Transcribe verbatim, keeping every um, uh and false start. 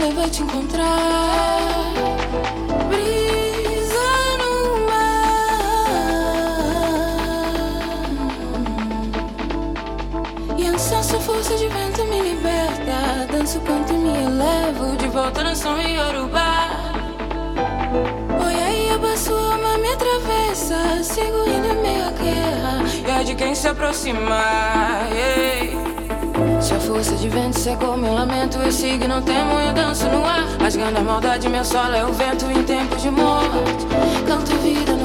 vai te encontrar. Brisa no mar. E a sua força de vento me liberta. Danço, canto e me elevo de volta na som e Yorubá. Oi, aí abaixo, ama me atravessa. Sigo indo em meio à guerra e é de quem se aproximar. Yeah. Se a força de vento secou meu lamento, eu sigo e não temo, eu danço no ar. Rasgando a maldade, meu solo é o vento em tempos de morte. Canto vida no